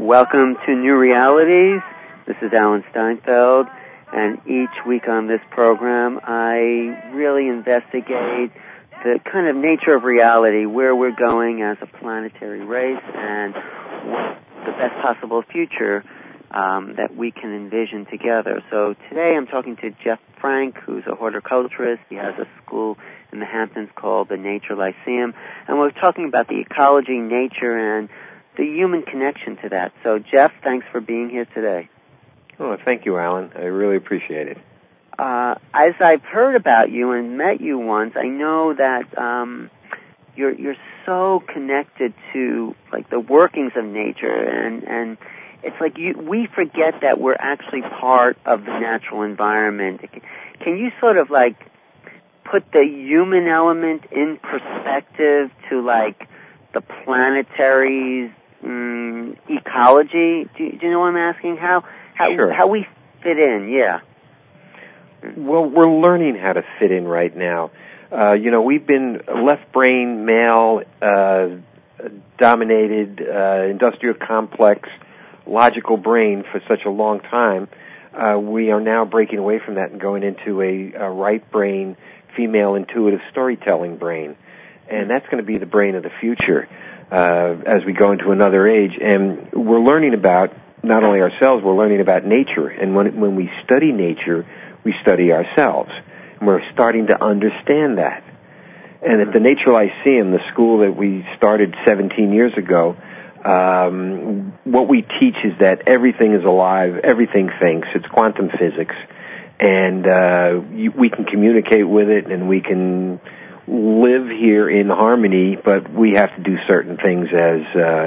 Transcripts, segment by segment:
Welcome to New Realities. This is Alan Steinfeld, and each week on this program I really investigate the kind of nature of reality, where we're going as a planetary race, and what's the best possible future that we can envision together. So today I'm talking to Jeff Frank, who's a horticulturist. He has a school in the Hamptons called the Nature Lyceum, and we're talking about the ecology, nature, and the human connection to that. So, Jeff, thanks for being here today. Oh, thank you, Alan. I really appreciate it. As I've heard about you and met you once, I know that you're so connected to like the workings of nature, and it's like we forget that we're actually part of the natural environment. Can you sort of like put the human element in perspective to like the planetary's ecology? Do you know what I'm asking? Sure. How we fit in? Yeah. Well, we're learning how to fit in right now. We've been left brain, male, dominated, industrial complex, logical brain for such a long time. We are now breaking away from that and going into a right brain, female intuitive storytelling brain. And that's going to be the brain of the future as we go into another age. And we're learning about not only ourselves, we're learning about nature. And when we study nature, we study ourselves. And we're starting to understand that. And at the Nature Lyceum, the school that we started 17 years ago, what we teach is that everything is alive, everything thinks. It's quantum physics. And we can communicate with it, and we can live here in harmony, but we have to do certain things as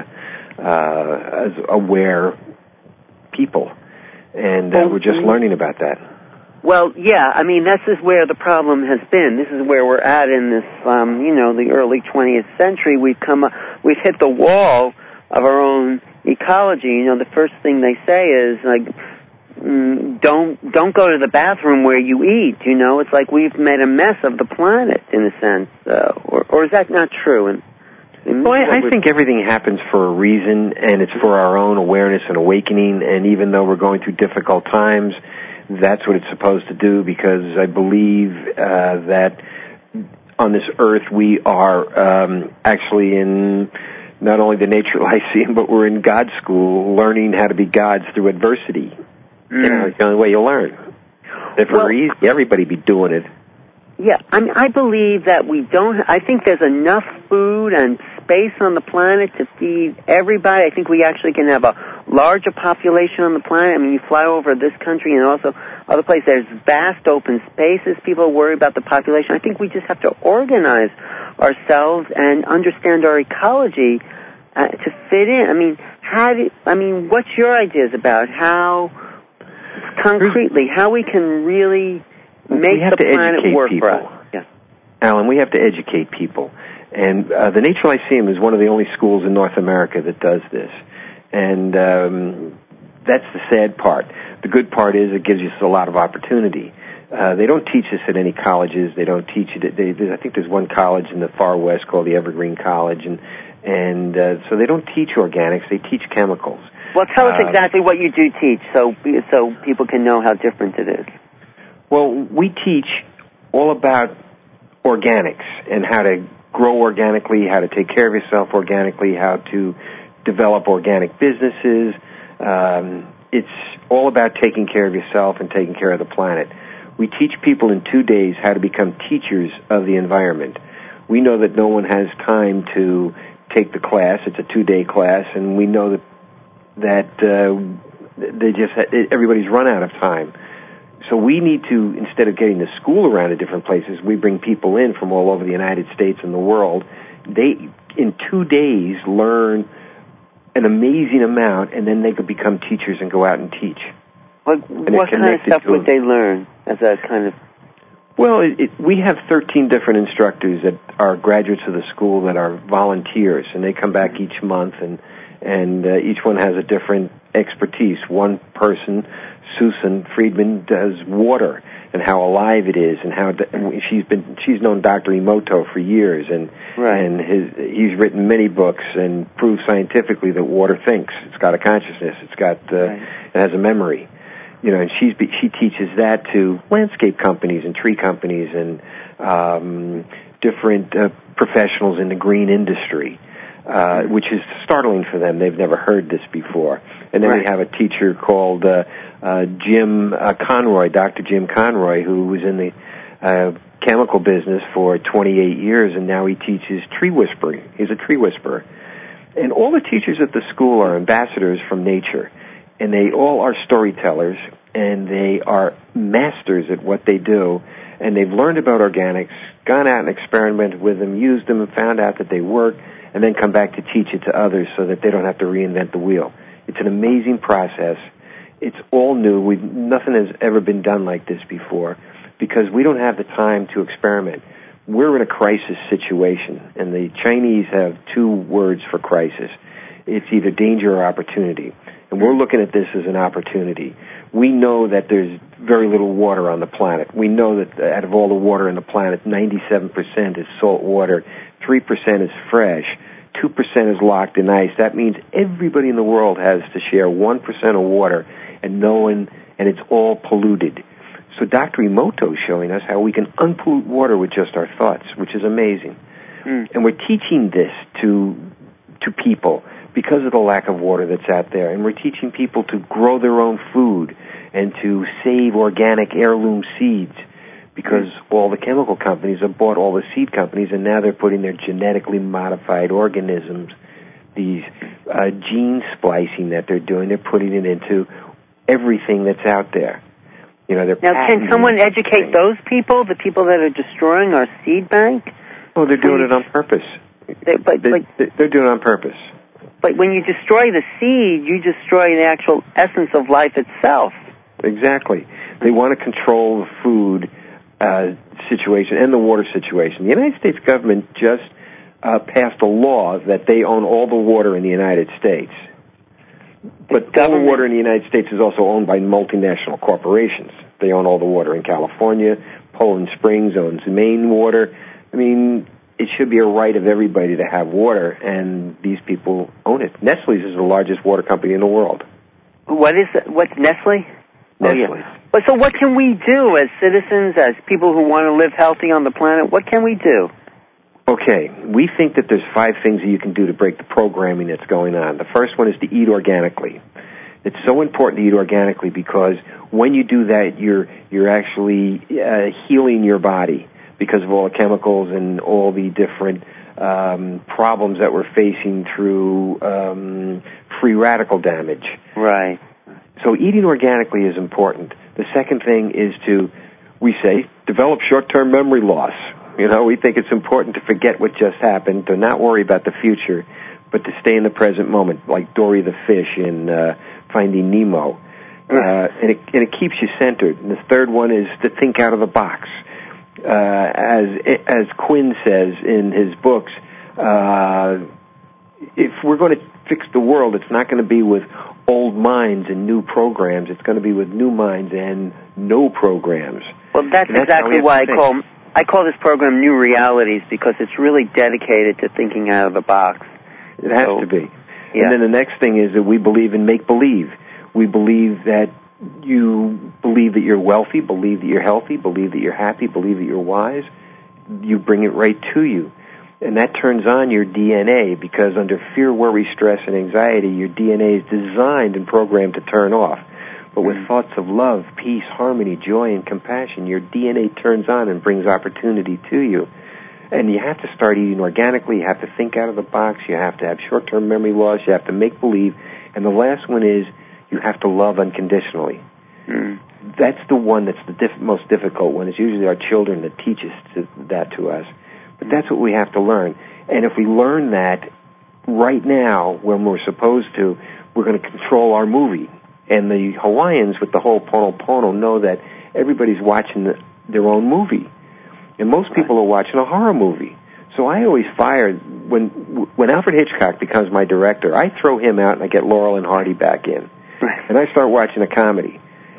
aware people. And we're just learning about that. Well, yeah, I mean, this is where the problem has been. This is where we're at in this, the early 20th century. We've hit the wall of our own ecology. The first thing they say is, like, don't go to the bathroom where you eat. It's like we've made a mess of the planet, in a sense. Or is that not true? Well, I think everything happens for a reason, and it's for our own awareness and awakening. And even though we're going through difficult times, that's what it's supposed to do, because I believe that on this earth we are actually in not only the Nature Lyceum, but we're in God's school, learning how to be gods through adversity. It's the only way you learn. If it were easy, everybody be doing it. Yeah, I believe that I think there's enough food and space on the planet to feed everybody. I think we actually can have a larger population on the planet. I mean, you fly over this country and also other places, there's vast open spaces. People worry about the population. I think we just have to organize ourselves and understand our ecology to fit in. I mean, what's your ideas about how, concretely, how we can really make the planet work for us? Yeah. Alan, we have to educate people. And the Nature Lyceum is one of the only schools in North America that does this. And that's the sad part. The good part is it gives us a lot of opportunity. They don't teach this at any colleges. They don't teach it. I think there's one college in the far west called the Evergreen College. And so they don't teach organics. They teach chemicals. Well, tell us exactly what you do teach so people can know how different it is. Well, we teach all about organics and how to grow organically, how to take care of yourself organically, how to develop organic businesses. It's all about taking care of yourself and taking care of the planet. We teach people in 2 days how to become teachers of the environment. We know that no one has time to take the class. It's a 2-day class, and we know that everybody's run out of time. So we need to, instead of getting the school around to different places, we bring people in from all over the United States and the world. They, in 2 days, learn an amazing amount, and then they could become teachers and go out and teach. What kind of stuff would they learn as a kind of... Well, we have 13 different instructors that are graduates of the school that are volunteers, and they come back each month, and each one has a different expertise. One person, Susan Friedman, does water, and how alive it is, and how she's known Dr. Emoto for years, and he's written many books and proved scientifically that water thinks. It's got a consciousness. It has a memory. And she teaches that to landscape companies and tree companies and different professionals in the green industry, which is startling for them. They've never heard this before. And then we have a teacher called Jim Conroy, Dr. Jim Conroy, who was in the chemical business for 28 years, and now he teaches tree whispering. He's a tree whisperer. And all the teachers at the school are ambassadors from nature, and they all are storytellers, and they are masters at what they do, and they've learned about organics, gone out and experimented with them, used them, and found out that they work, and then come back to teach it to others so that they don't have to reinvent the wheel. It's an amazing process. It's all new. Nothing has ever been done like this before because we don't have the time to experiment. We're in a crisis situation, and the Chinese have 2 words for crisis. It's either danger or opportunity, and we're looking at this as an opportunity. We know that there's very little water on the planet. We know that out of all the water on the planet, 97% is salt water, 3% is fresh, 2% is locked in ice. That means everybody in the world has to share 1% of water, and it's all polluted. So Dr. Emoto is showing us how we can unpollute water with just our thoughts, which is amazing. And we're teaching this to people because of the lack of water that's out there. And we're teaching people to grow their own food and to save organic heirloom seeds because all the chemical companies have bought all the seed companies, and now they're putting their genetically modified organisms, these gene splicing that they're doing, they're putting it into everything that's out there. Now, can someone educate those people, the people that are destroying our seed bank? Oh, they're doing it on purpose. They're doing it on purpose. But when you destroy the seed, you destroy the actual essence of life itself. Exactly. They want to control the food situation and the water situation. The United States government just passed a law that they own all the water in the United States. But all the water in the United States is also owned by multinational corporations. They own all the water in California. Poland Springs owns Maine water. I mean, it should be a right of everybody to have water, and these people own it. Nestle's is the largest water company in the world. What is it? What's Nestle? Nestle. Oh, yeah. So what can we do as citizens, as people who want to live healthy on the planet? What can we do? Okay, we think that there's 5 things that you can do to break the programming that's going on. The first one is to eat organically. It's so important to eat organically because when you do that, you're actually healing your body because of all the chemicals and all the different problems that we're facing through free radical damage. Right. So eating organically is important. The second thing is we say, develop short-term memory loss. We think it's important to forget what just happened, to not worry about the future, but to stay in the present moment, like Dory the fish in Finding Nemo. And it keeps you centered. And the third one is to think out of the box. As Quinn says in his books, if we're going to fix the world, it's not going to be with old minds and new programs. It's going to be with new minds and no programs. Well, that's exactly why I call this program New Realities, because it's really dedicated to thinking out of the box. It has to be. Yeah. And then the next thing is that we believe in make-believe. We believe that you believe that you're wealthy, believe that you're healthy, believe that you're happy, believe that you're wise. You bring it right to you. And that turns on your DNA, because under fear, worry, stress, and anxiety, your DNA is designed and programmed to turn off. But with thoughts of love, peace, harmony, joy, and compassion, your DNA turns on and brings opportunity to you. And you have to start eating organically. You have to think out of the box. You have to have short-term memory loss. You have to make believe. And the last one is you have to love unconditionally. That's the one that's the most difficult one. It's usually our children that teach that to us. But that's what we have to learn. And if we learn that right now, when we're supposed to, we're going to control our movie. And the Hawaiians with the whole Pono know that everybody's watching their own movie. And most people are watching a horror movie. So I always fire, when Alfred Hitchcock becomes my director, I throw him out and I get Laurel and Hardy back in. And I start watching a comedy.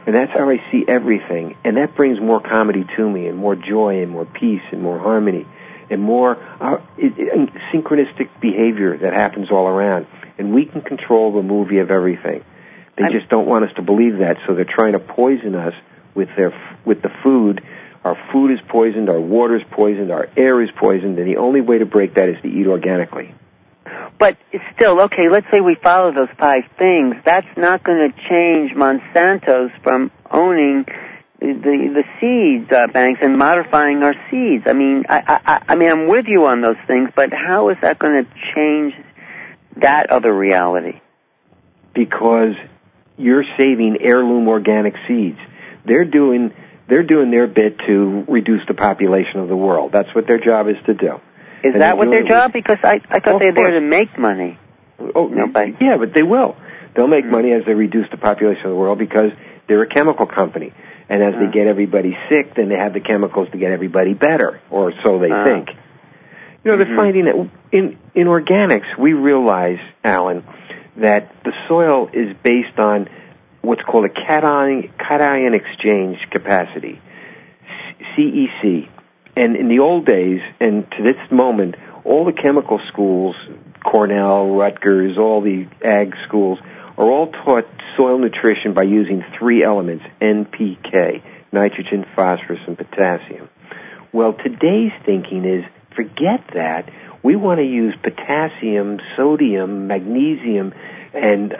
And that's how I see everything. And that brings more comedy to me, and more joy, and more peace, and more harmony, and more synchronistic behavior that happens all around. And we can control the movie of everything. They just don't want us to believe that, so they're trying to poison us with the food. Our food is poisoned, our water is poisoned, our air is poisoned, and the only way to break that is to eat organically. But it's still, okay, let's say we follow those 5 things. That's not going to change Monsanto's from owning the seed banks and modifying our seeds. I mean, I'm with you on those things, but how is that going to change that other reality? Because you're saving heirloom organic seeds. They're doing their bit to reduce the population of the world. That's what their job is to do. Is that what their job? Because I thought they're there to make money. Oh, yeah, but they will. They'll make money as they reduce the population of the world because they're a chemical company. And as they get everybody sick, then they have the chemicals to get everybody better, or so they think. You know, they're finding that in organics, we realize, Alan, that the soil is based on what's called a cation exchange capacity, CEC. And in the old days, and to this moment, all the chemical schools, Cornell, Rutgers, all the ag schools, are all taught soil nutrition by using 3 elements, NPK, nitrogen, phosphorus, and potassium. Well, today's thinking is, forget that. We want to use potassium, sodium, magnesium, and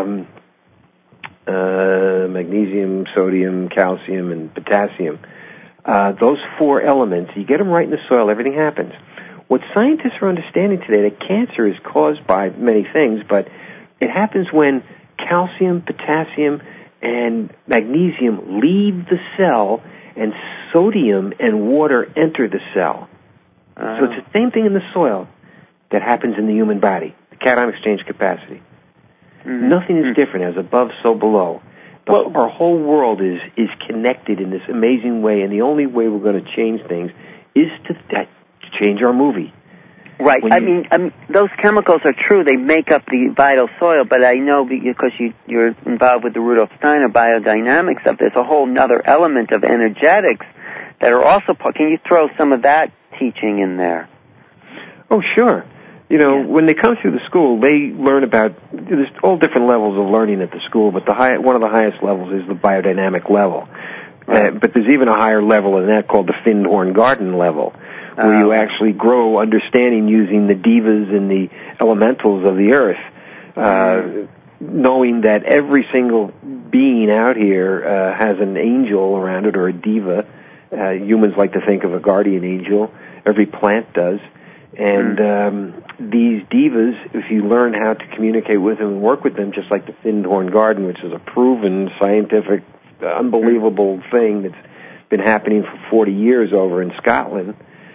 magnesium, sodium, calcium, and potassium. Those 4 elements, you get them right in the soil, everything happens. What scientists are understanding today, that cancer is caused by many things, but it happens when calcium, potassium, and magnesium leave the cell, and sodium and water enter the cell. So it's the same thing in the soil that happens in the human body, the cation exchange capacity. Nothing is different. As above, so below. Our whole world is connected in this amazing way, and the only way we're going to change things is to change our movie. Right. I mean, those chemicals are true. They make up the vital soil, but I know because you're involved with the Rudolf Steiner biodynamics stuff, there's a whole other element of energetics that are also can you throw some of that teaching in there? Oh, sure. You know, when they come through the school, they learn about, there's all different levels of learning at the school, but one of the highest levels is the biodynamic level. But there's even a higher level than that called the Findhorn Garden level, where you actually grow understanding using the divas and the elementals of the earth, knowing that every single being out here has an angel around it or a diva. Humans like to think of a guardian angel. Every plant does. And these divas, if you learn how to communicate with them and work with them, just like the Findhorn Garden, which is a proven scientific, unbelievable thing that's been happening for 40 years over in Scotland,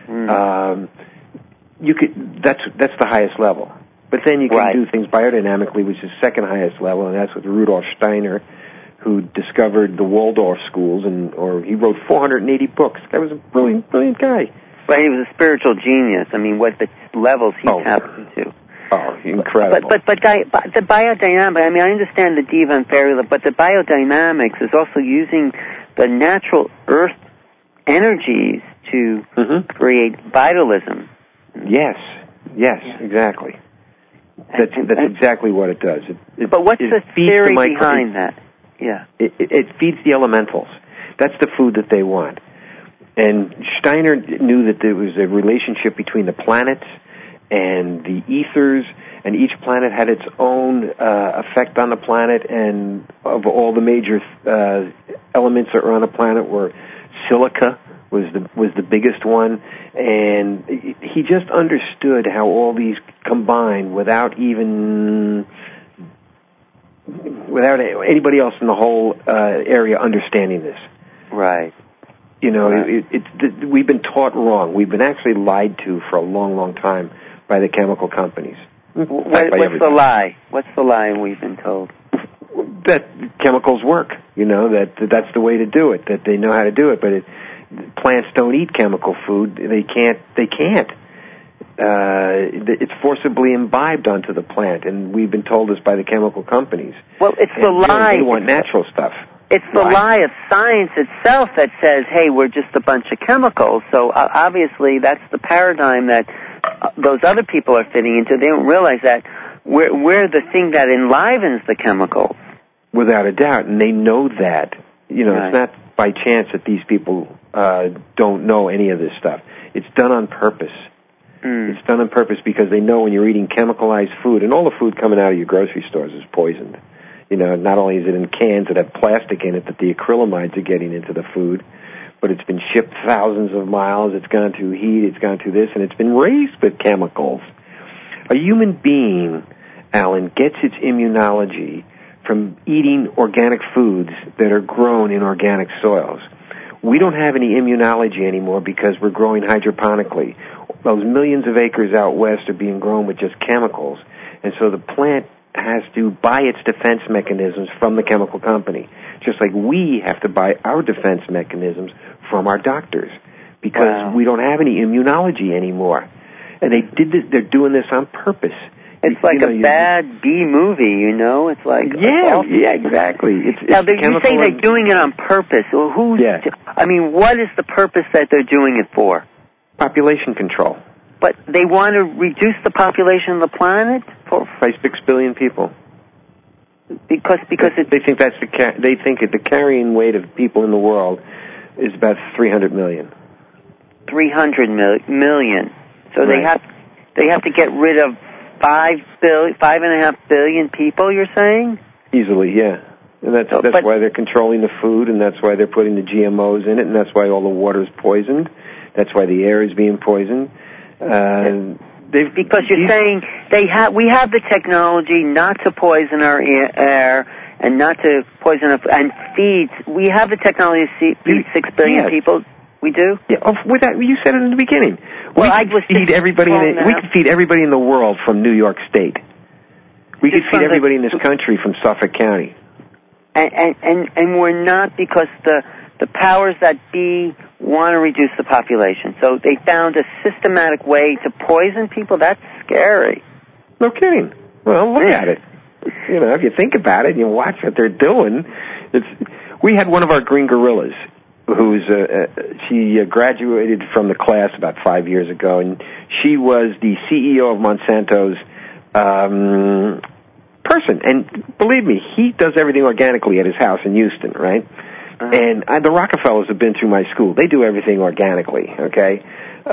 that's the highest level. But then you can do things biodynamically, which is second highest level, and that's with Rudolf Steiner, who discovered the Waldorf schools, or he wrote 480 books. That was a brilliant guy. But he was a spiritual genius. I mean, what the levels he tapped into. Oh, incredible. But the biodynamic, I mean, I understand the diva and fairy, but the biodynamics is also using the natural earth energies to create vitalism. Yes, exactly. That's exactly what it does. But what's the theory behind that? Yeah. It feeds the elementals. That's the food that they want. And Steiner knew that there was a relationship between the planets and the ethers, and each planet had its own effect on the planet, and of all the major elements that are on the planet were silica was the biggest one, and he just understood how all these combine without anybody else in the whole area understanding this. Right. You know, we've been taught wrong. We've been actually lied to for a long, long time by the chemical companies. What's the lie? What's the lie we've been told? That chemicals work. You know, that's the way to do it. That they know how to do it. But plants don't eat chemical food. They can't. It's forcibly imbibed onto the plant, and we've been told this by the chemical companies. Well, it's the lie. They want natural stuff. It's the lie of science itself that says, hey, we're just a bunch of chemicals. So obviously that's the paradigm that those other people are fitting into. They don't realize that we're the thing that enlivens the chemicals. Without a doubt, and they know that. You know, It's not by chance that these people don't know any of this stuff. It's done on purpose. It's done on purpose because they know when you're eating chemicalized food, and all the food coming out of your grocery stores is poisoned. You know, not only is it in cans that have plastic in it that the acrylamides are getting into the food, but it's been shipped thousands of miles, it's gone through heat, it's gone through this, and it's been raised with chemicals. A human being, Alan, gets its immunology from eating organic foods that are grown in organic soils. We don't have any immunology anymore because we're growing hydroponically. Those millions of acres out west are being grown with just chemicals, and so the plant has to buy its defense mechanisms from the chemical company, just like we have to buy our defense mechanisms from our doctors, because we don't have any immunology anymore. And they did this. They're doing this on purpose. It's like a bad B movie, you know. It's like exactly. Now you say they're doing it on purpose. Well, I mean, what is the purpose that they're doing it for? Population control. But they want to reduce the population of the planet by 6 billion people. Because they think the carrying weight of people in the world is about 300 million. 300 million. So they have to get rid of 5.5 billion people. You're saying? Easily, yeah. And that's why they're controlling the food, and that's why they're putting the GMOs in it, and that's why all the water is poisoned. That's why the air is being poisoned. Because you're saying we have the technology not to poison our air and not to poison and feed. We have the technology to feed 6 billion people. We do. Yeah. You said it in the beginning. Well, we could feed everybody in the world from New York State. We could feed everybody in this country from Suffolk County. And we're not, because the powers that be want to reduce the population. So they found a systematic way to poison people. That's scary. No kidding. Well, look at it. You know, if you think about it and you watch what they're doing, we had one of our green gorillas she graduated from the class about 5 years ago, and she was the CEO of Monsanto's person. And believe me, he does everything organically at his house in Houston, right? And the Rockefellers have been through my school. They do everything organically, okay?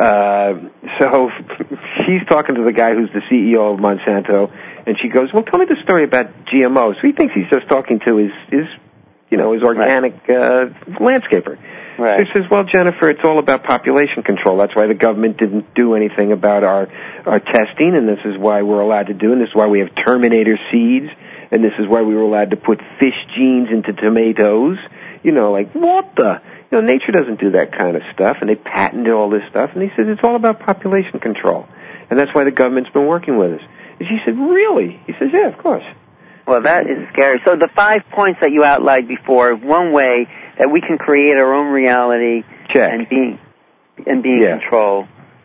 So she's talking to the guy who's the CEO of Monsanto, and she goes, well, tell me the story about GMOs. So he thinks he's just talking to his organic landscaper. Right. She says, well, Jennifer, it's all about population control. That's why the government didn't do anything about our testing, and this is why we're allowed to do, and this is why we have Terminator seeds, and this is why we were allowed to put fish genes into tomatoes. You know, like, what the? You know, nature doesn't do that kind of stuff, and they patented all this stuff, and he says it's all about population control, and that's why the government's been working with us. And she said, really? He says, yeah, of course. Well, that is scary. So the 5 points that you outlined before, one way that we can create our own reality and be in control.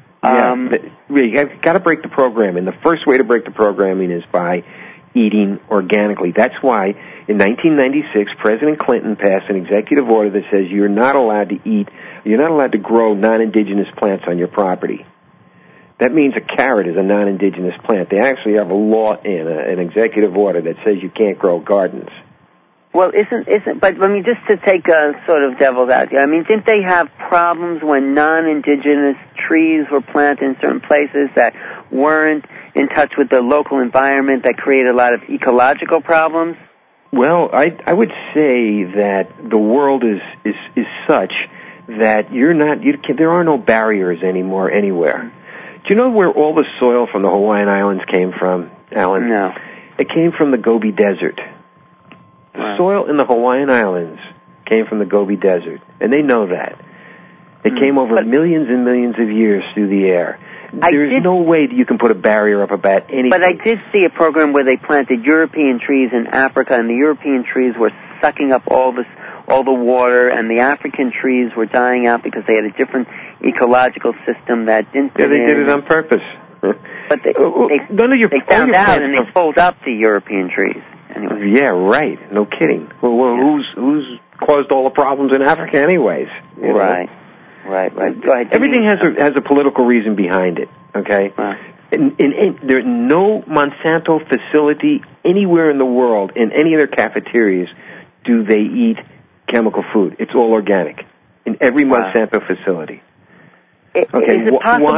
You got to break the programming. The first way to break the programming is by eating organically. That's why in 1996, President Clinton passed an executive order that says you're not allowed to grow non-indigenous plants on your property. That means a carrot is a non-indigenous plant. They actually have a law in an executive order that says you can't grow gardens. Well, but I mean, just to take a sort of devil's advocate, I mean, didn't they have problems when non-indigenous trees were planted in certain places that weren't in touch with the local environment, that created a lot of ecological problems? Well, I would say that the world is such that there are no barriers anymore anywhere. Do you know where all the soil from the Hawaiian Islands came from, Alan? No. It came from the Gobi Desert. The soil in the Hawaiian Islands came from the Gobi Desert, and they know that. It came over millions and millions of years through the air. There's no way that you can put a barrier up about anything. But I did see a program where they planted European trees in Africa, and the European trees were sucking up all the water, and the African trees were dying out because they had a different ecological system that didn't. Yeah, they did it on purpose. But they found out, and they pulled up the European trees. Anyway. Yeah, right. No kidding. Well, whose caused all the problems in Africa anyways. You know? Right. Go ahead. Everything has a political reason behind it, okay? There's no Monsanto facility anywhere in the world, in any of their cafeterias, do they eat chemical food. It's all organic in every Monsanto facility. Is it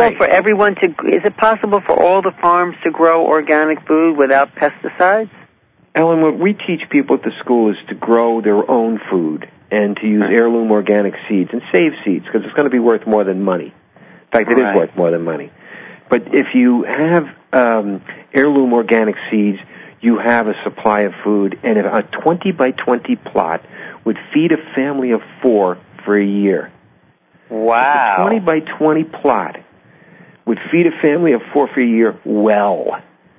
possible for all the farms to grow organic food without pesticides? Ellen, what we teach people at the school is to grow their own food and to use heirloom organic seeds and save seeds because it's going to be worth more than money. In fact, it is worth more than money. But if you have heirloom organic seeds, you have a supply of food, and a 20 by 20 plot would feed a family of 4 for a year. Wow. A 20 by 20 plot would feed a family of 4 for a year well.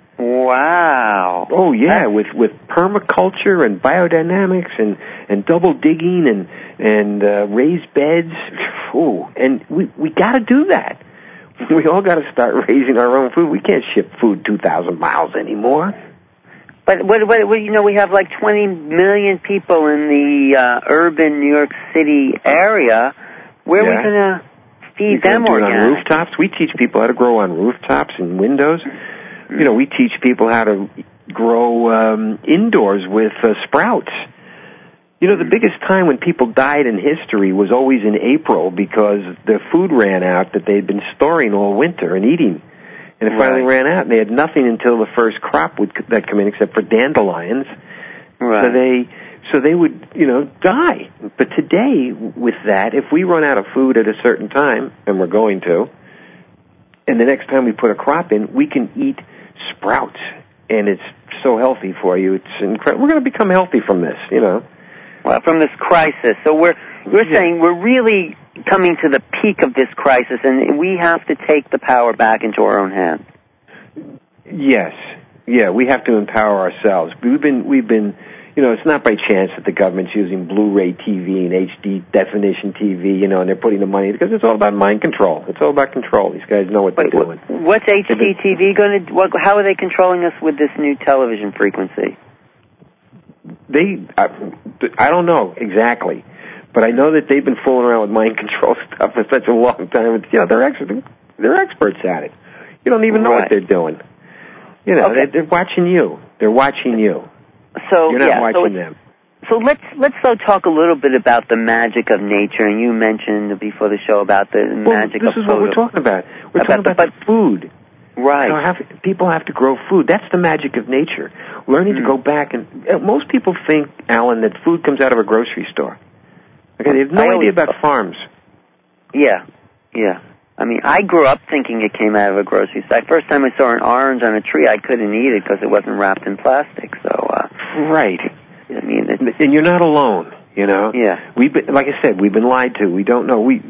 Wow. Oh, yeah, with permaculture and biodynamics and double digging and raised beds. Ooh, and we got to do that. We all got to start raising our own food. We can't ship food 2,000 miles anymore. But we have like 20 million people in the urban New York City area. Where are we going to feed them organic? On rooftops. We teach people how to grow on rooftops and windows. You know, we teach people how to grow indoors with sprouts. You know, the biggest time when people died in history was always in April because the food ran out that they'd been storing all winter and eating. And it finally ran out, and they had nothing until the first crop would come in, except for dandelions. Right. So they would, die. But today, with that, if we run out of food at a certain time, and we're going to, and the next time we put a crop in, we can eat sprouts, and it's so healthy for you. It's incredible. We're going to become healthy from this, Well, from this crisis. So you're saying we're really coming to the peak of this crisis, and we have to take the power back into our own hands. Yes. Yeah, we have to empower ourselves. We've been, it's not by chance that the government's using Blu-ray TV and HD definition TV, and they're putting the money, because it's all about mind control. It's all about control. These guys know what they're doing. What's HD TV going to, how are they controlling us with this new television frequency? I don't know exactly, but I know that they've been fooling around with mind control stuff for such a long time. They're experts at it. You don't even know what they're doing. They're watching you. They're watching you. So you're not watching them. So let's talk a little bit about the magic of nature. And you mentioned before the show about the magic of food. This is what we're talking about. We're talking about food. Right. People have to grow food. That's the magic of nature. Learning to go back and most people think, Alan, that food comes out of a grocery store. Okay, they have no idea about farms. Yeah. I mean, I grew up thinking it came out of a grocery store. The first time I saw an orange on a tree, I couldn't eat it because it wasn't wrapped in plastic. So. Right. I mean, and you're not alone. Yeah. Like I said, we've been lied to. We don't know. We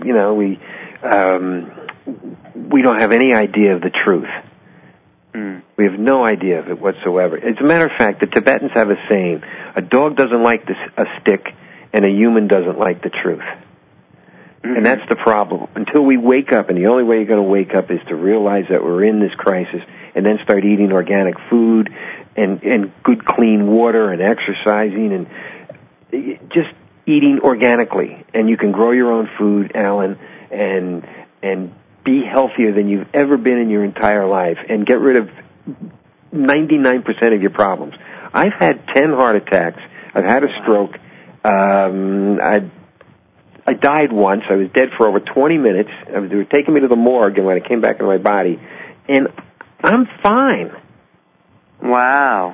don't have any idea of the truth. We have no idea of it whatsoever. As a matter of fact, the Tibetans have a saying, a dog doesn't like a stick and a human doesn't like the truth. And that's the problem. Until we wake up, and the only way you're going to wake up is to realize that we're in this crisis and then start eating organic food and good clean water and exercising and just eating organically. And you can grow your own food, Alan, and be healthier than you've ever been in your entire life and get rid of 99% of your problems. I've had 10 heart attacks. I've had a stroke. I died once. I was dead for over 20 minutes. They were taking me to the morgue, and when I came back into my body, and I'm fine. Wow.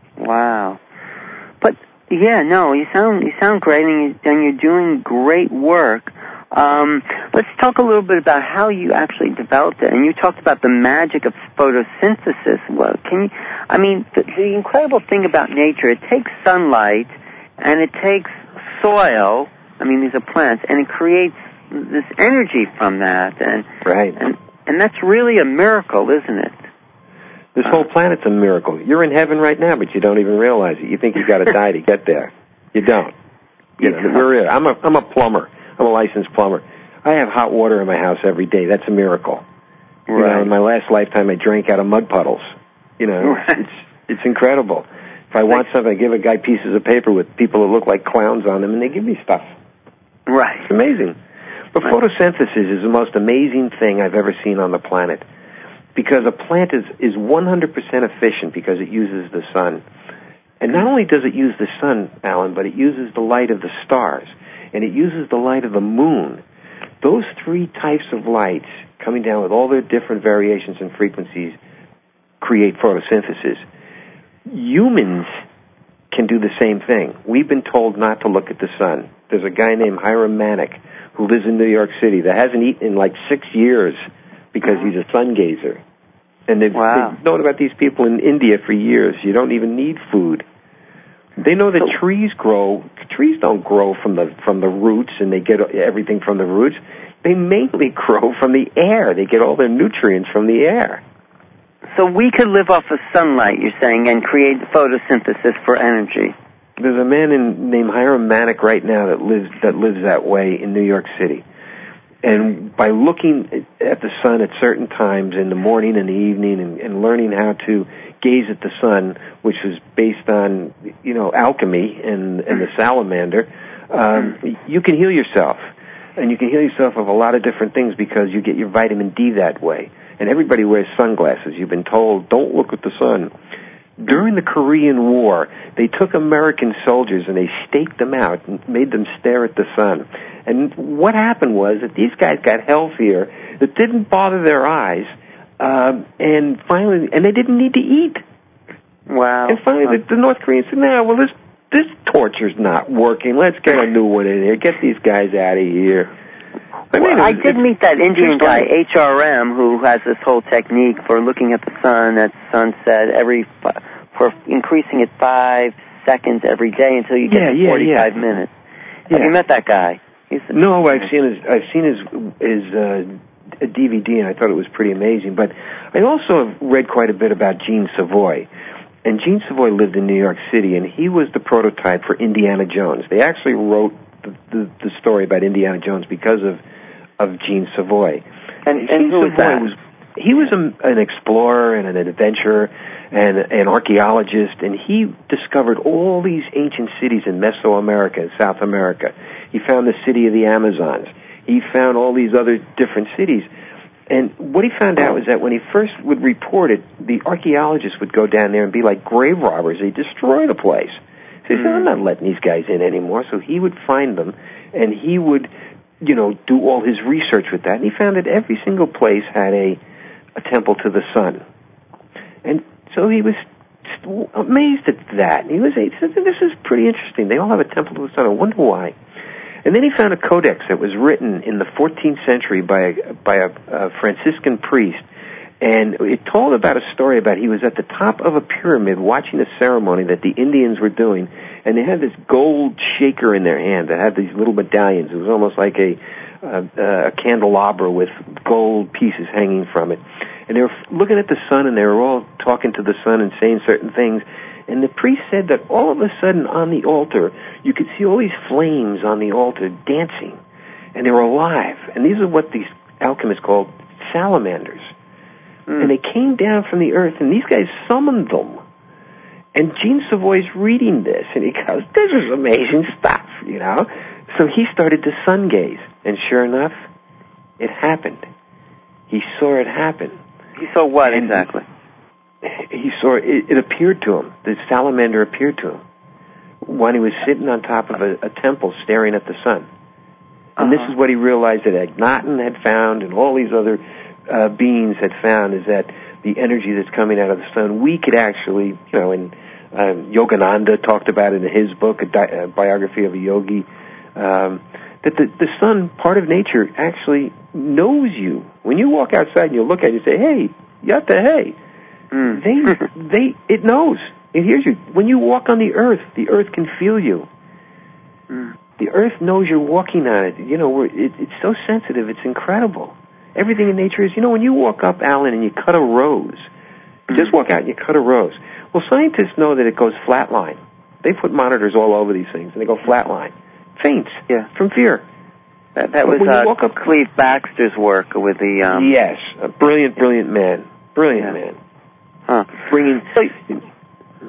But you sound great, and you're doing great work. Let's talk a little bit about how you actually developed it. And you talked about the magic of photosynthesis. Well, the incredible thing about nature, it takes sunlight and it takes soil. These are plants, and it creates this energy from that. And that's really a miracle, isn't it? This whole planet's a miracle. You're in heaven right now, but you don't even realize it. You think you've got to die to get there. You don't. I'm a plumber. I'm a licensed plumber. I have hot water in my house every day. That's a miracle. In my last lifetime, I drank out of mud puddles. It's incredible. If I want something, I give a guy pieces of paper with people that look like clowns on them, and they give me stuff. Right. It's amazing. But photosynthesis is the most amazing thing I've ever seen on the planet, because a plant is 100% efficient because it uses the sun. And not only does it use the sun, Alan, but it uses the light of the stars, and it uses the light of the moon. Those three types of lights, coming down with all their different variations and frequencies, create photosynthesis. Humans can do the same thing. We've been told not to look at the sun. There's a guy named Hiram Manick who lives in New York City that hasn't eaten in like 6 years because he's a sun gazer. And they've known about these people in India for years. You don't even need food. They know that trees grow. Trees don't grow from the roots, and they get everything from the roots. They mainly grow from the air. They get all their nutrients from the air. So we could live off of sunlight, you're saying, and create photosynthesis for energy. There's a man named Hiram Manick right now that lives that way in New York City. And by looking at the sun at certain times in the morning and the evening and learning how to gaze at the sun, which was based on, alchemy and the salamander, you can heal yourself. And you can heal yourself of a lot of different things because you get your vitamin D that way. And everybody wears sunglasses. You've been told, don't look at the sun. During the Korean War, they took American soldiers and they staked them out and made them stare at the sun. And what happened was that these guys got healthier. It didn't bother their eyes. And finally, they didn't need to eat. Wow. And finally, the North Koreans said, this torture's not working. Let's get a new one in here. Get these guys out of here. I did meet that Indian guy, HRM, who has this whole technique for looking at the sun at sunset for increasing it 5 seconds every day until you get to 45 minutes. Yeah. Have you met that guy? No, I've seen his DVD, and I thought it was pretty amazing. But I also have read quite a bit about Gene Savoy. And Gene Savoy lived in New York City, and he was the prototype for Indiana Jones. They actually wrote the story about Indiana Jones because of Gene Savoy. And who was that? He was an explorer and an adventurer and an archaeologist, and he discovered all these ancient cities in Mesoamerica and South America. He found the city of the Amazons. He found all these other different cities. And what he found out was that when he first would report it, the archaeologists would go down there and be like grave robbers. They'd destroy the place. So he said, I'm not letting these guys in anymore. So he would find them, and he would, do all his research with that. And he found that every single place had a temple to the sun. And so he was amazed at that. He said, this is pretty interesting. They all have a temple to the sun. I wonder why. And then he found a codex that was written in the 14th century by a Franciscan priest. And it told about a story about he was at the top of a pyramid watching a ceremony that the Indians were doing, and they had this gold shaker in their hand that had these little medallions. It was almost like a candelabra with gold pieces hanging from it. And they were looking at the sun, and they were all talking to the sun and saying certain things. And the priest said that all of a sudden on the altar, you could see all these flames on the altar dancing, and they were alive. And these are what these alchemists called salamanders. And they came down from the earth, and these guys summoned them. And Gene Savoy's reading this, and he goes, this is amazing stuff, So he started to sun gaze, and sure enough, it happened. He saw it happen. He saw what exactly? He saw it appeared to him. The salamander appeared to him when he was sitting on top of a temple staring at the sun. And this is what he realized that Akhenaten had found, and all these other beings had found, is that the energy that's coming out of the sun, we could actually, and Yogananda talked about it in his book, a biography of a yogi, that the sun, part of nature, actually knows you. When you walk outside and you look at it, you say, hey, yatta, hey. It knows. It hears you. When you walk on the earth can feel you. The earth knows you're walking on it. It's so sensitive. It's incredible. Everything in nature is, when you walk up, Alan, and you cut a rose, just walk out and you cut a rose. Well, scientists know that it goes flatline. They put monitors all over these things, and they go flatline. Faints, from fear. That was Cleve Baxter's work with the... Yes, a brilliant man. Brilliant man. Huh.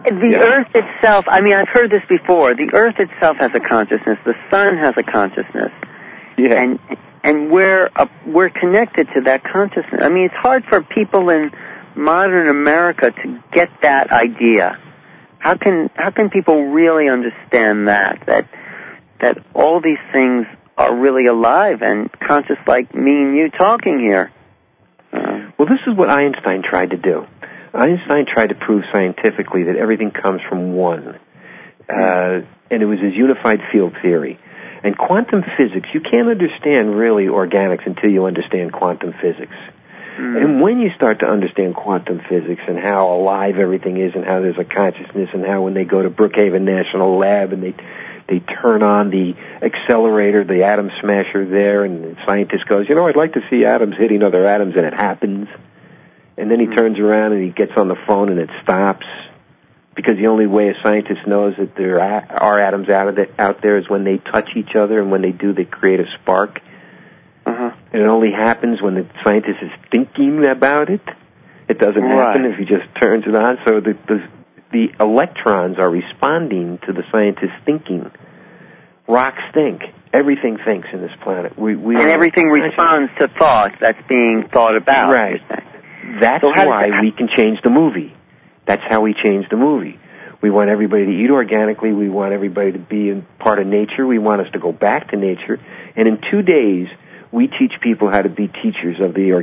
The Earth itself, I mean, I've heard this before. The Earth itself has a consciousness. The sun has a consciousness. Yeah. And we're connected to that consciousness. I mean, it's hard for people in modern America to get that idea. How can people really understand that all these things are really alive and conscious, like me and you talking here? Well, this is what Einstein tried to do. Einstein tried to prove scientifically that everything comes from one, and it was his unified field theory. And quantum physics, you can't understand really organics until you understand quantum physics. And when you start to understand quantum physics and how alive everything is and how there's a consciousness and how when they go to Brookhaven National Lab and they turn on the accelerator, the atom smasher there, and the scientist goes, I'd like to see atoms hitting other atoms, and it happens. And then he turns around and he gets on the phone and it stops, because the only way a scientist knows that there are atoms out there is when they touch each other, and when they do, they create a spark. And it only happens when the scientist is thinking about it. It doesn't happen if he just turns it on. So the electrons are responding to the scientist's thinking. Rocks think. Everything thinks in this planet. And everything responds to thought that's being thought about. Right. That's why we can change the movie. That's how we change the movie. We want everybody to eat organically. We want everybody to be a part of nature. We want us to go back to nature. And in 2 days, we teach people how to be teachers of the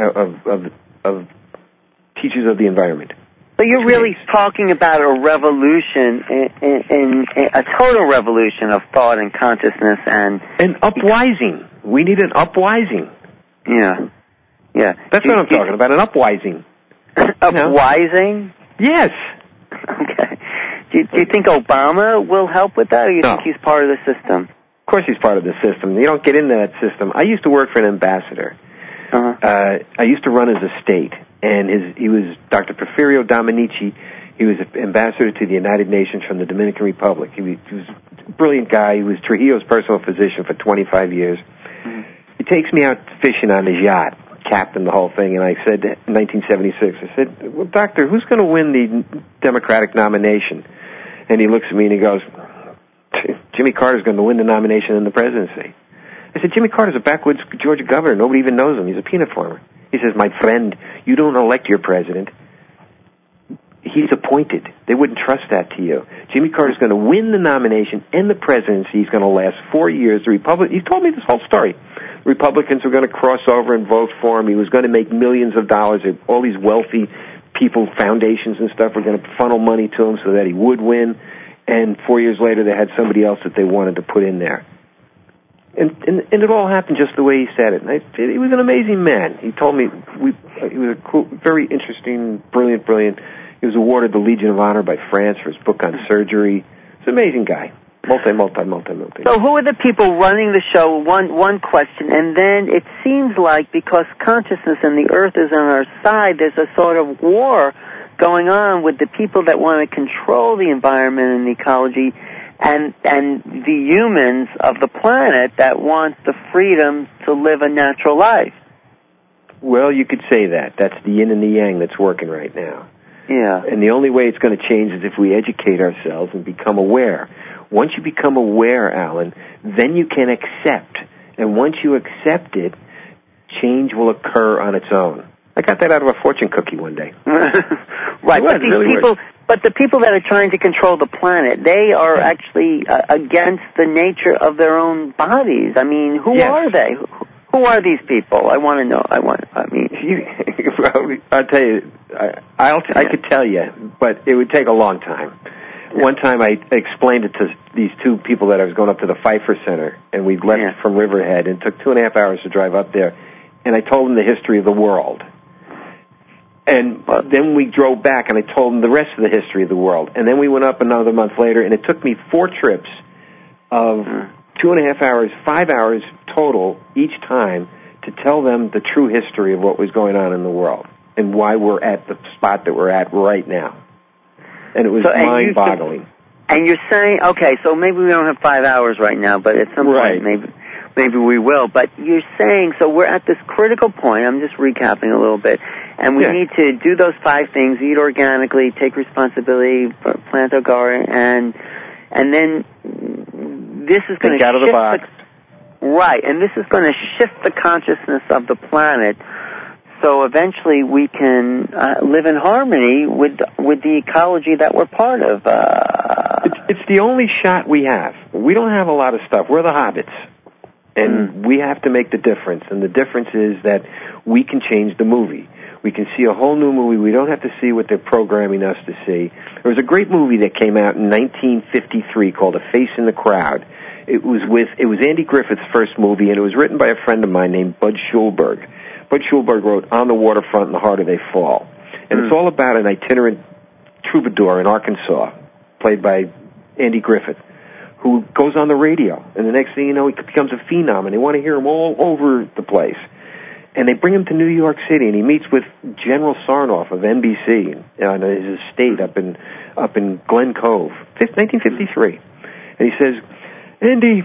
teachers of the environment. So you're really talking about a revolution, in a total revolution of thought and consciousness and an upwising. We need an upwising. Yeah. That's what I'm talking about. An upwising. Upwising? Yes. Okay. Do you think Obama will help with that, or you think he's part of the system? Of course he's part of the system. You don't get into that system. I used to work for an ambassador. I used to run his estate, and he was Dr. Porfirio Dominici. He was ambassador to the United Nations from the Dominican Republic. He was a brilliant guy. He was Trujillo's personal physician for 25 years. He takes me out fishing on his yacht, captained the whole thing, and I said, in 1976, I said, well, doctor, who's going to win the Democratic nomination? And he looks at me and he goes, Jimmy Carter's going to win the nomination in the presidency. I said, Jimmy Carter's a backwoods Georgia governor. Nobody even knows him. He's a peanut farmer. He says, my friend, you don't elect your president. He's appointed. They wouldn't trust that to you. Jimmy Carter's going to win the nomination and the presidency. He's going to last 4 years. He told me this whole story. The Republicans were going to cross over and vote for him. He was going to make millions of dollars. All these wealthy people, foundations and stuff, were going to funnel money to him so that he would win. And 4 years later, they had somebody else that they wanted to put in there. And it all happened just the way he said it. And he was an amazing man. He told me he was a cool, very interesting, brilliant. He was awarded the Legion of Honor by France for his book on surgery. He's an amazing guy. Multi. So who are the people running the show? One question, and then it seems like because consciousness and the earth is on our side, there's a sort of war going on with the people that want to control the environment and the ecology, and the humans of the planet that want the freedom to live a natural life. Well, you could say that. That's the yin and the yang that's working right now. Yeah. And the only way it's going to change is if we educate ourselves and become aware. Once you become aware, Alan, then you can accept. And once you accept it, change will occur on its own. I got that out of a fortune cookie one day. Right, but the people that are trying to control the planet, they are actually against the nature of their own bodies. I mean, who are they? Who are these people? I want to know. I'll tell you. I could tell you, but it would take a long time. One time I explained it to these two people that I was going up to the Pfeiffer Center, and we left from Riverhead, and it took 2.5 hours to drive up there, and I told them the history of the world. And then we drove back, and I told them the rest of the history of the world. And then we went up another month later, and it took me 4 trips of 2.5 hours, 5 hours total each time to tell them the true history of what was going on in the world and why we're at the spot that we're at right now. And it was mind-boggling. And you're saying, okay, so maybe we don't have 5 hours right now, but at some point maybe we will. But you're saying, so we're at this critical point. I'm just recapping a little bit. And we need to do those 5 things: eat organically, take responsibility, plant our garden, and then this is going to shift out of the box. Right, and this is going to shift the consciousness of the planet, so eventually we can live in harmony with the ecology that we're part of. It's the only shot we have. We don't have a lot of stuff. We're the hobbits, and we have to make the difference. And the difference is that we can change the movie. We can see a whole new movie. We don't have to see what they're programming us to see. There was a great movie that came out in 1953 called A Face in the Crowd. It was Andy Griffith's first movie, and it was written by a friend of mine named Bud Schulberg. Bud Schulberg wrote On the Waterfront in the Harder They Fall. And it's all about an itinerant troubadour in Arkansas, played by Andy Griffith, who goes on the radio. And the next thing you know, he becomes a phenom, and they want to hear him all over the place. And they bring him to New York City, and he meets with General Sarnoff of NBC on his estate up in Glen Cove, 1953. And he says, Andy,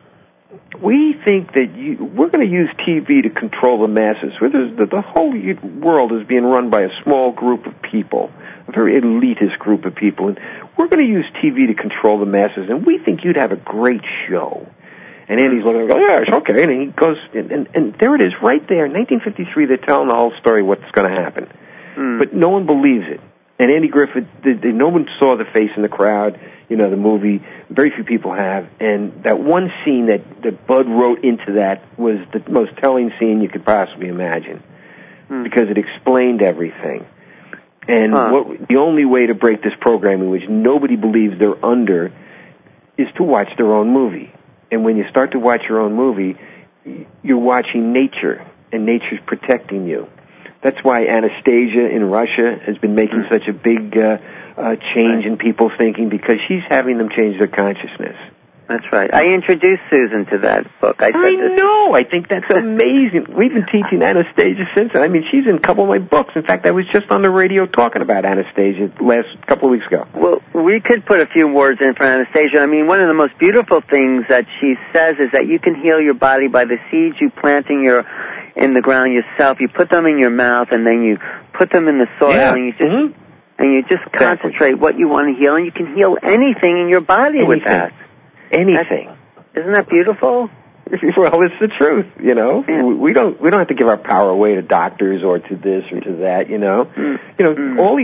we think that we're going to use TV to control the masses. The whole world is being run by a small group of people, a very elitist group of people, and we're going to use TV to control the masses, and we think you'd have a great show. And Andy's looking and goes, yeah, it's okay. And he goes, and there it is, right there. In 1953, they're telling the whole story, what's going to happen. But no one believes it. And Andy Griffith, no one saw The Face in the Crowd, the movie. Very few people have. And that one scene that Bud wrote into that was the most telling scene you could possibly imagine. Because it explained everything. And the only way to break this programming, which nobody believes they're under, is to watch their own movie. And when you start to watch your own movie, you're watching nature, and nature's protecting you. That's why Anastasia in Russia has been making such a big change in people's thinking, because she's having them change their consciousness. That's right. I introduced Susan to that book. I know. I think that's amazing. We've been teaching Anastasia since then. I mean, she's in a couple of my books. In fact, I was just on the radio talking about Anastasia last couple of weeks ago. Well, we could put a few words in for Anastasia. I mean, one of the most beautiful things that she says is that you can heal your body by the seeds you plant in the ground yourself. You put them in your mouth, and then you put them in the soil, and you just concentrate what you want to heal, and you can heal anything in your body with that. Anything. Isn't that beautiful? Well, it's the truth, Yeah. We don't have to give our power away to doctors or to this or to that, all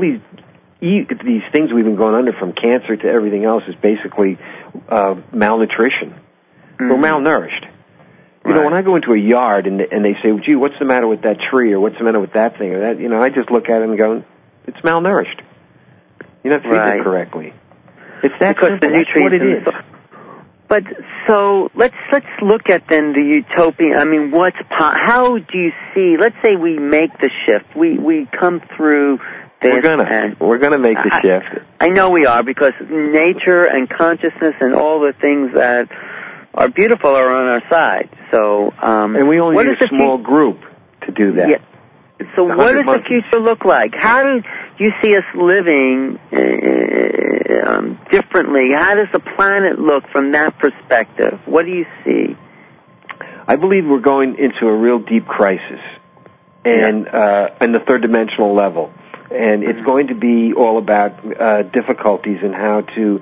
these things we've been going under, from cancer to everything else, is basically malnutrition. We're malnourished. When I go into a yard and they say, gee, what's the matter with that tree, or what's the matter with that thing, or that, I just look at it and go, it's malnourished. You're not feeding it correctly. It's that because simple. That's what it is. But so let's look at then the utopian. I mean, how do you see? Let's say we make the shift. We come through this. We're gonna make the shift. I know we are, because nature and consciousness and all the things that are beautiful are on our side. So and we only need a small group to do that. Yeah. So what does the future look like? How do you see us living differently? How does the planet look from that perspective? What do you see? I believe we're going into a real deep crisis, and in the third dimensional level. And it's going to be all about difficulties and how to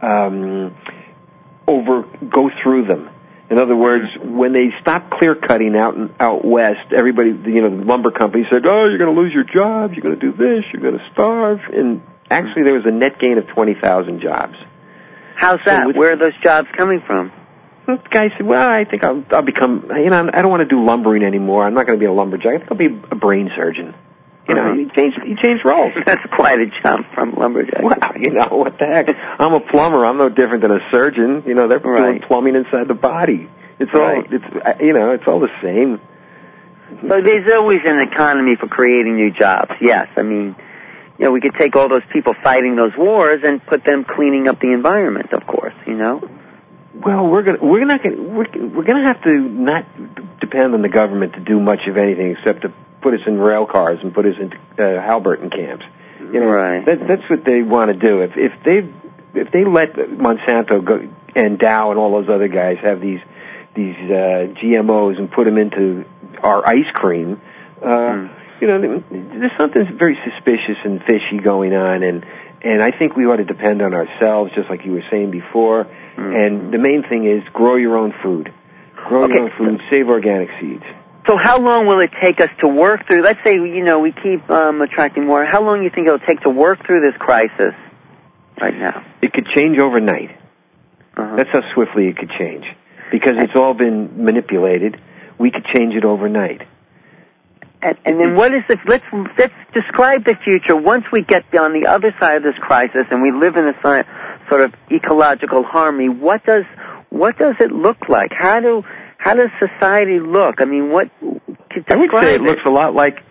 go through them. In other words, when they stopped clear cutting out west, everybody, the lumber company said, oh, you're going to lose your jobs, you're going to do this, you're going to starve. And actually there was a net gain of 20,000 jobs. How's that? Where are those jobs coming from? The guy said, well, I think I'll become, I don't want to do lumbering anymore. I'm not going to be a lumberjack. I think I'll be a brain surgeon. He changed roles. That's quite a jump from lumberjack. Well, what the heck? I'm a plumber. I'm no different than a surgeon. They're doing plumbing inside the body. It's all the same. So there's always an economy for creating new jobs. Yes, I mean, we could take all those people fighting those wars and put them cleaning up the environment. Of course, Well, we're gonna have to not depend on the government to do much of anything except to put us in rail cars and put us into Halberton camps. Right. That's what they want to do. If they let Monsanto go and Dow and all those other guys have these GMOs and put them into our ice cream, there's something very suspicious and fishy going on, and I think we ought to depend on ourselves, just like you were saying before. Mm-hmm. And the main thing is grow your own food. Grow your own food, save organic seeds. So how long will it take us to work through, let's say, we keep attracting more, how long do you think it'll take to work through this crisis right now? It could change overnight. Uh-huh. That's how swiftly it could change. Because it's all been manipulated, we could change it overnight. And then what is let's describe the future once we get on the other side of this crisis and we live in a sort of ecological harmony. What does it look like? How does society look? I mean, I would say it looks a lot like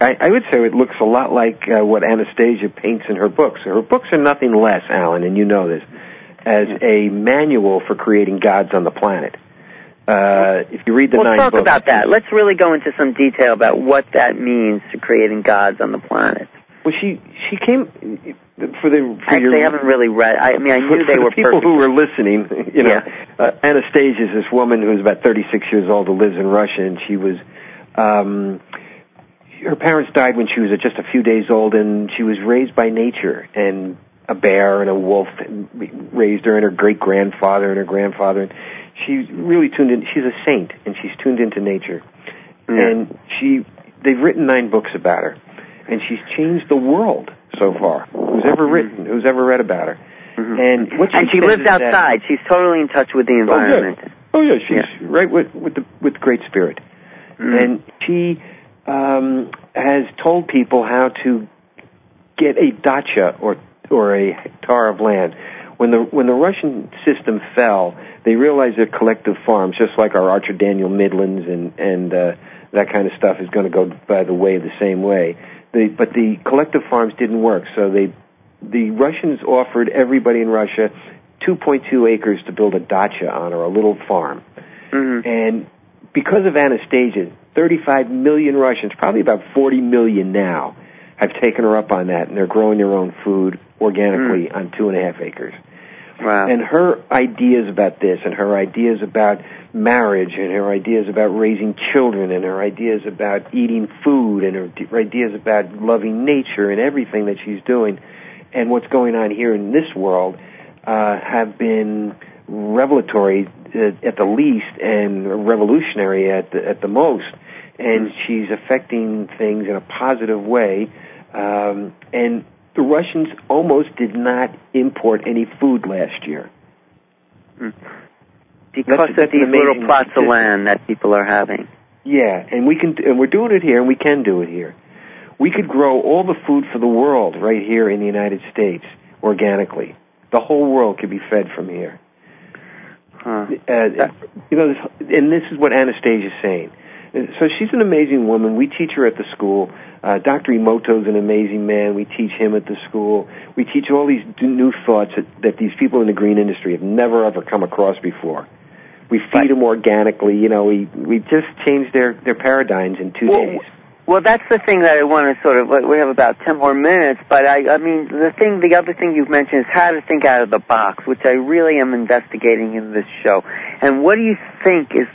what Anastasia paints in her books. Her books are nothing less, Alan, and you know this, as a manual for creating gods on the planet. If you read the 9 books... Let's talk about that. Let's really go into some detail about what that means to creating gods on the planet. Well, she came... Actually, I haven't really read... I knew they were people who were listening, Anastasia is this woman who's about 36 years old who lives in Russia, and she was... her parents died when she was just a few days old, and she was raised by nature, and a bear and a wolf raised her, and her great-grandfather and her grandfather, and she's really tuned in. She's a saint, and she's tuned into nature. Yeah. And they've written 9 books about her, and she's changed the world so far. Who's ever read about her. Mm-hmm. And she lives outside. She's totally in touch with the environment. Oh yeah, she's right with great spirit. Mm-hmm. And she has told people how to get a dacha or a hectare of land. When the Russian system fell, they realized that collective farms, just like our Archer Daniel Midlands and that kind of stuff, is going to go by the way the same way. But the collective farms didn't work, so the Russians offered everybody in Russia 2.2 acres to build a dacha on, or a little farm. Mm-hmm. And because of Anastasia, 35 million Russians, probably about 40 million now, have taken her up on that, and they're growing their own food organically on 2.5 acres. Wow. And her ideas about this, and her ideas about marriage, and her ideas about raising children, and her ideas about eating food, and her ideas about loving nature and everything that she's doing, and what's going on here in this world, have been revelatory at the least, and revolutionary at the most. And she's affecting things in a positive way, and the Russians almost did not import any food last year. Because of these little plots of land that people are having. Yeah, and we're doing it here, and we can do it here. We could grow all the food for the world right here in the United States organically. The whole world could be fed from here. And this is what Anastasia's saying. So she's an amazing woman. We teach her at the school. Dr. Emoto's an amazing man. We teach him at the school. We teach all these new thoughts that these people in the green industry have never, ever come across before. We feed them organically. We just changed their paradigms in 2 days. Well, that's the thing that I want to we have about 10 more minutes, but the other thing you've mentioned is how to think out of the box, which I really am investigating in this show. And what do you think is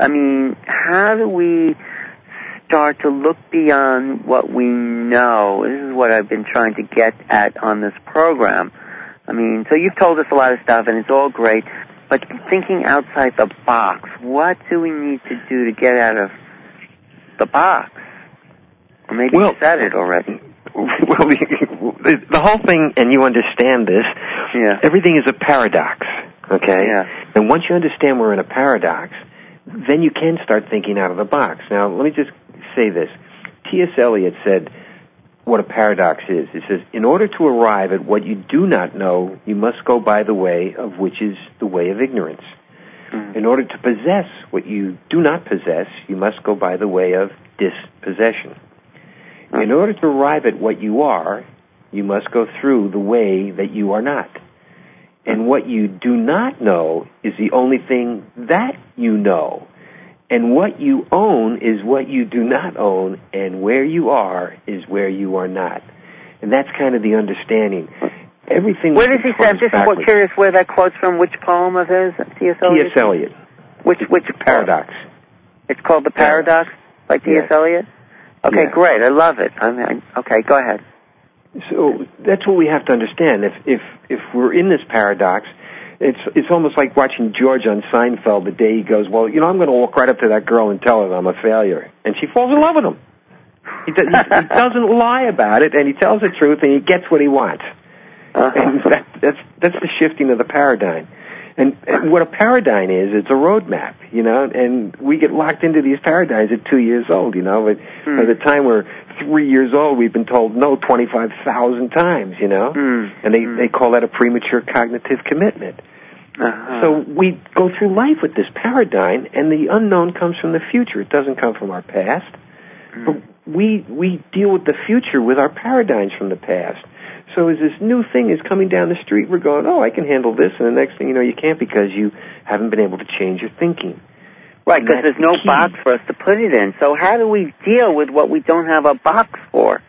how do we start to look beyond what we know? This is what I've been trying to get at on this program. So you've told us a lot of stuff, and it's all great, but thinking outside the box, what do we need to do to get out of the box? Or maybe you said it already. Well, the whole thing, and you understand this, everything is a paradox, okay? Yeah. And once you understand we're in a paradox, then you can start thinking out of the box. Now, let me just say this. T.S. Eliot said what a paradox is. It says, in order to arrive at what you do not know, you must go by the way of which is the way of ignorance. Mm. In order to possess what you do not possess, you must go by the way of dispossession. In order to arrive at what you are, you must go through the way that you are not. And what you do not know is the only thing that you know. And what you own is what you do not own, and where you are is where you are not. And that's kind of the understanding. Everything. Where does he say? I'm just curious where that quote's from. Which poem of his? T.S. Eliot? T.S. Eliot. Which Paradox. It's called The Paradox by T.S. Eliot? Okay, great. I love it. Okay, go ahead. So that's what we have to understand. If we're in this paradox, it's almost like watching George on Seinfeld the day he goes, well, I'm going to walk right up to that girl and tell her I'm a failure. And she falls in love with him. He doesn't lie about it, and he tells the truth, and he gets what he wants. And that's the shifting of the paradigm. And what a paradigm is, it's a roadmap, and we get locked into these paradigms at 2 years old, but by the time we're 3 years old, we've been told no 25,000 times, and they call that a premature cognitive commitment. So we go through life with this paradigm, and the unknown comes from the future. It doesn't come from our past. But we deal with the future with our paradigms from the past. So as this new thing is coming down the street, we're going, I can handle this, and the next thing you know, you can't because you haven't been able to change your thinking. Right, because there's no box for us to put it in. So how do we deal with what we don't have a box for?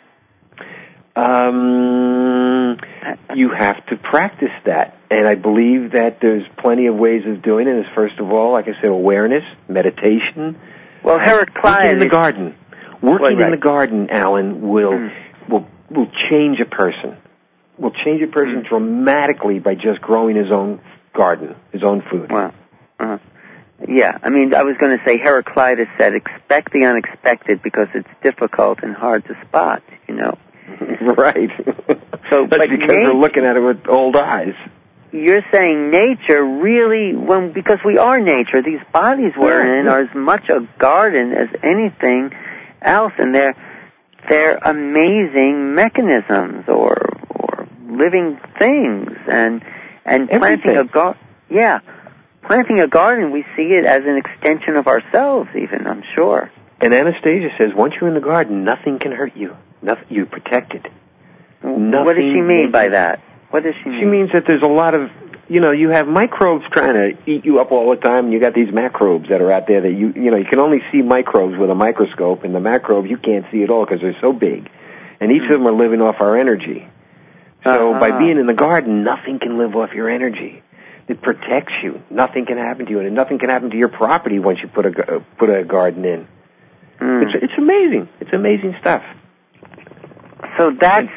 You have to practice that. And I believe that there's plenty of ways of doing it. First of all, like I said, awareness, meditation. Well, Heraclitus... Working in the garden. Working in the garden, Alan, will change a person. Will change a person dramatically by just growing his own garden, his own food. Wow. Yeah, I was going to say Heraclitus said, expect the unexpected because it's difficult and hard to spot, Right. So, that's because we're looking at it with old eyes. You're saying nature really, because we are nature, these bodies we're in are as much a garden as anything else, and they're amazing mechanisms or living things, and planting a garden. Yeah, planting a garden, we see it as an extension of ourselves, even, I'm sure. And Anastasia says, once you're in the garden, nothing can hurt you. You're protected. What does she mean by that? What does she mean? She means that there's a lot of, you have microbes trying to eat you up all the time, and you got these macrobes that are out there that you can only see microbes with a microscope, and the macrobes you can't see at all because they're so big. And each of them are living off our energy. So by being in the garden, nothing can live off your energy. It protects you. Nothing can happen to you, and nothing can happen to your property once you put a garden in. It's amazing. It's amazing stuff. So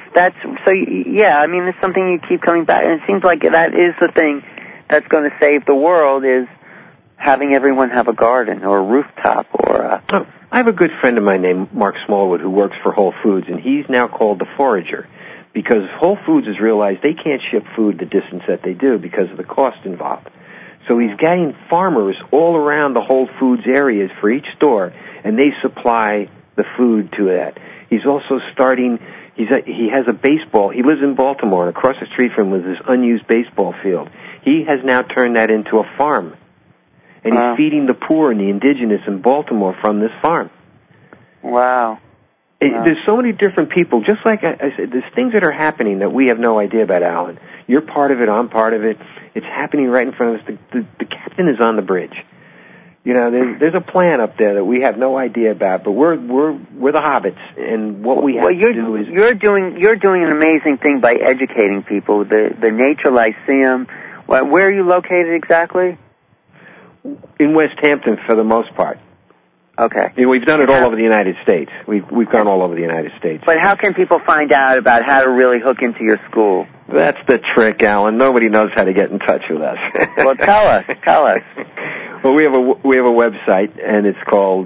it's something you keep coming back, and it seems like that is the thing that's going to save the world, is having everyone have a garden or a rooftop or I have a good friend of mine named Mark Smallwood who works for Whole Foods, and he's now called the forager because Whole Foods has realized they can't ship food the distance that they do because of the cost involved. So he's getting farmers all around the Whole Foods areas for each store, and they supply the food to that. He's also starting... He has a baseball. He lives in Baltimore, and across the street from him is this unused baseball field. He has now turned that into a farm, and he's feeding the poor and the indigenous in Baltimore from this farm. Wow. There's so many different people. Just like I said, there's things that are happening that we have no idea about, Alan. You're part of it. I'm part of it. It's happening right in front of us. The captain is on the bridge. There's a plan up there that we have no idea about, but we're the hobbits, and what we have to do is you're doing an amazing thing by educating people. The Nature Lyceum. Where are you located exactly? In West Hampton, for the most part. Okay. We've done it all over the United States. We've gone all over the United States. But how can people find out about how to really hook into your school? That's the trick, Alan. Nobody knows how to get in touch with us. Well, tell us. Well, we have a website, and it's called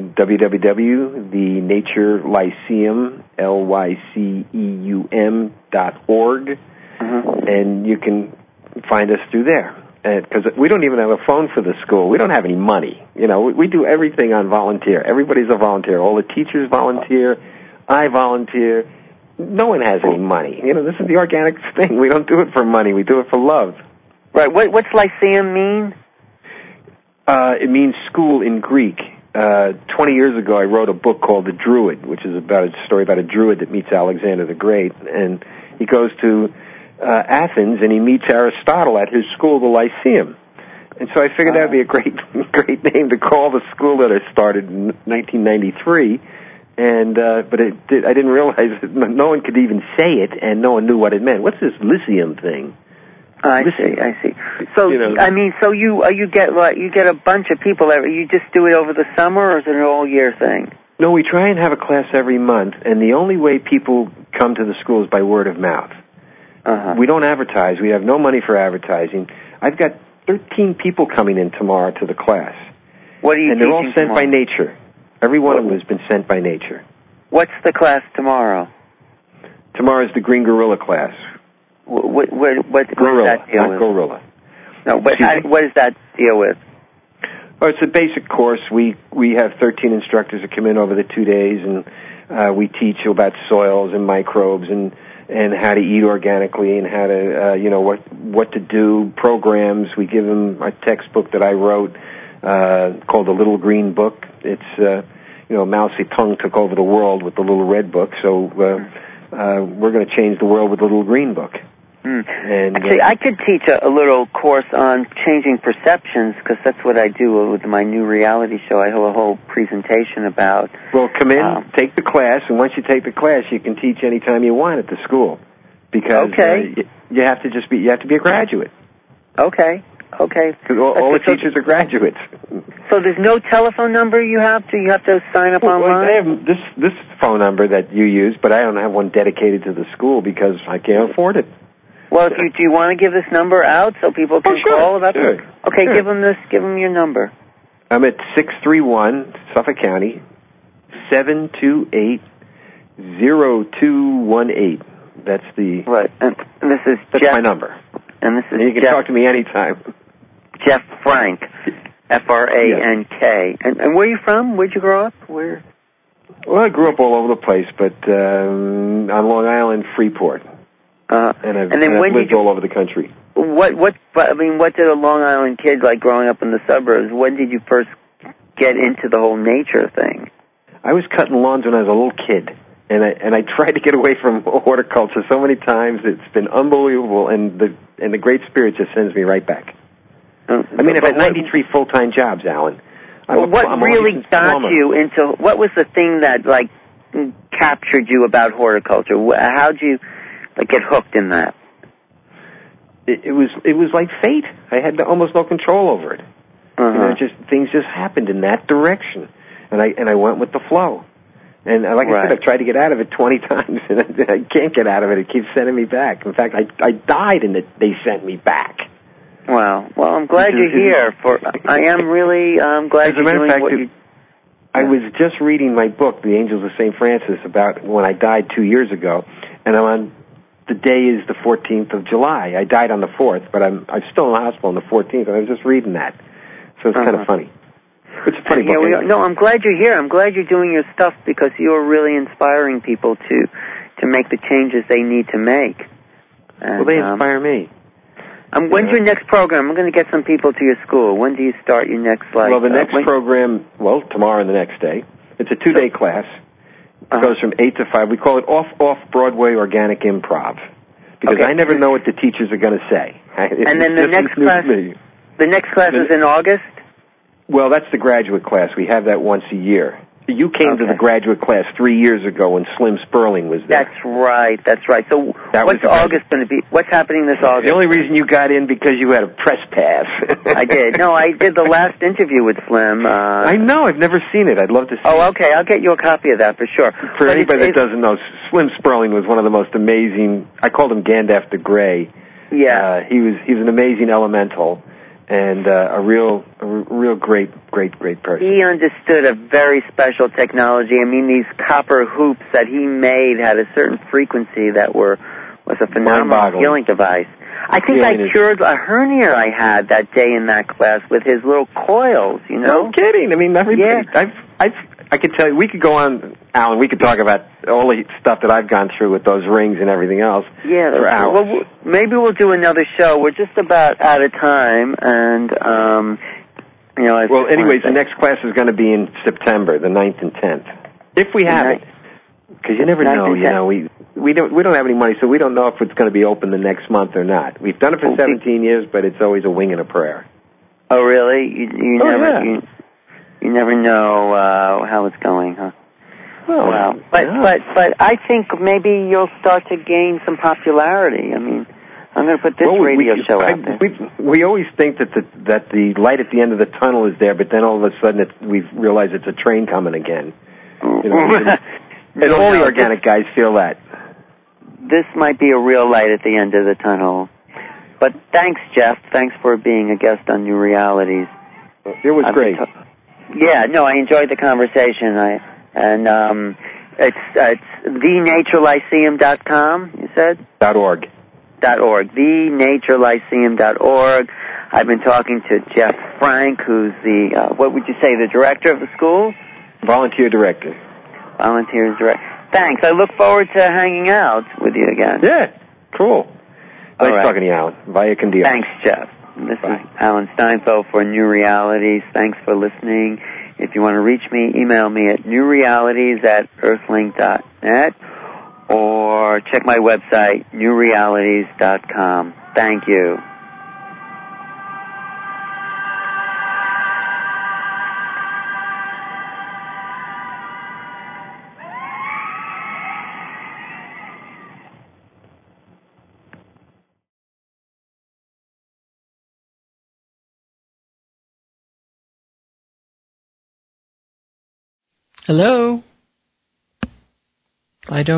www.thenatureLyceum.org, and you can find us through there. Because we don't even have a phone for the school. We don't have any money. We do everything on volunteer. Everybody's a volunteer. All the teachers volunteer. I volunteer. No one has any money. This is the organic thing. We don't do it for money. We do it for love. Right. What's Lyceum mean? It means school in Greek. 20 years ago, I wrote a book called The Druid, which is about a story about a druid that meets Alexander the Great. And he goes to Athens, and he meets Aristotle at his school, the Lyceum. And so I figured that would be a great name to call the school that I started in 1993. And but I didn't realize that no one could even say it, and no one knew what it meant. What's this Lyceum thing? I see. So you get a bunch of people. You just do it over the summer, or is it an all year thing? No, we try and have a class every month, and the only way people come to the school is by word of mouth. Uh-huh. We don't advertise. We have no money for advertising. I've got 13 people coming in tomorrow to the class. What are you teaching? And they're all sent tomorrow? by nature. Every one of them has been sent by nature. What's the class tomorrow? Tomorrow's the Green Gorilla class. What Gorilla, does that deal not with? gorilla. No, what does that deal with? Oh, it's a basic course. We have 13 instructors that come in over the 2 days, and we teach you about soils and microbes and how to eat organically and how to what to do. Programs. We give them a textbook that I wrote called The Little Green Book. It's Mao Zedong took over the world with the Little Red Book, so we're going to change the world with the Little Green Book. And actually, I could teach a little course on changing perceptions, because that's what I do with my new reality show. I have a whole presentation about. Well, come in, take the class, and once you take the class, you can teach anytime you want at the school, because you have to be a graduate. Okay. Because all the teachers are graduates. So there's no telephone number you have to sign up online? I have this phone number that you use, but I don't have one dedicated to the school because I can't afford it. Well, do you want to give this number out so people can call about it? Okay, sure. Give them your number. I'm at 631 Suffolk County, 728-0218. That's the... Right, and this is That's Jeff. my number. And this is you can talk to me anytime. Jeff Frank, Frank. Yes. And where are you from? Where'd you grow up? Where? Well, I grew up all over the place, but on Long Island, Freeport. And I've lived all over the country. What did a Long Island kid like growing up in the suburbs? When did you first get into the whole nature thing? I was cutting lawns when I was a little kid, and I tried to get away from horticulture so many times. It's been unbelievable, and the Great Spirit just sends me right back. I've had 93 full-time jobs, Alan. What really got you into? What was the thing that captured you about horticulture? How'd you get hooked in that? It was like fate. I had almost no control over it. Uh-huh. Things just happened in that direction, and I went with the flow. And like I said, I've tried to get out of it 20 times, and I can't get out of it. It keeps sending me back. In fact, I died, and they sent me back. Wow. Well, I'm glad you're here. I am really glad you're doing what you... I was just reading my book, The Angels of St. Francis, about when I died 2 years ago, and the day is the 14th of July. I died on the 4th, but I'm still in the hospital on the 14th, and I was just reading that. So it's kind of funny. It's a funny book. I'm glad you're here. I'm glad you're doing your stuff, because you're really inspiring people to make the changes they need to make. And, well, they inspire me. When's your next program? I'm going to get some people to your school. When do you start your next Well, the next program, tomorrow and the next day. It's a 2-day class. It goes from 8 to 5. We call it Off-Broadway Organic Improv, because I never know what the teachers are going to say. And then the next class is in August? Well, that's the graduate class. We have that once a year. You came to the graduate class 3 years ago when Slim Sperling was there. That's right. So what's August going to be? What's happening this August? The only reason you got in because you had a press pass. I did. No, I did the last interview with Slim. I know. I've never seen it. I'd love to see it. Oh, okay. I'll get you a copy of that for sure. For anybody that doesn't know, Slim Sperling was one of the most amazing. I called him Gandalf the Grey. Yeah. He was an amazing elemental. And a real great person. He understood a very special technology. I mean, these copper hoops that he made had a certain frequency that was a phenomenal healing device. I think I cured a hernia I had that day in that class with his little coils, No kidding. I mean, everybody. Yeah. I could tell you, we could go on, Alan, we could talk about all the stuff that I've gone through with those rings and everything else for hours. Well, maybe we'll do another show. We're just about out of time, and, Well, anyways, the next class is going to be in September, the 9th and 10th. If we have it. Because you never know, we don't have any money, so we don't know if it's going to be open the next month or not. We've done it for 17 years, but it's always a wing and a prayer. Oh, really? You never know how it's going, huh? Well, but I think maybe you'll start to gain some popularity. I mean, I'm going to put this radio show out there. We always think that the light at the end of the tunnel is there, but then all of a sudden we realize it's a train coming again. And all the organic guys feel that. This might be a real light at the end of the tunnel. But thanks, Jeff. Thanks for being a guest on New Realities. It was great. I enjoyed the conversation. It's thenaturelyceum.com, you said? .org. thenaturelyceum.org. I've been talking to Jeff Frank, who's what would you say, the director of the school? Volunteer director. Volunteer director. Thanks. I look forward to hanging out with you again. Yeah, cool. Nice right. talking to you, Alan. Vaya con Dios. Thanks, Jeff. This is Alan Steinfeld for New Realities. Thanks for listening. If you want to reach me, email me at newrealities@earthlink.net or check my website, newrealities.com. Thank you. Hello? I don't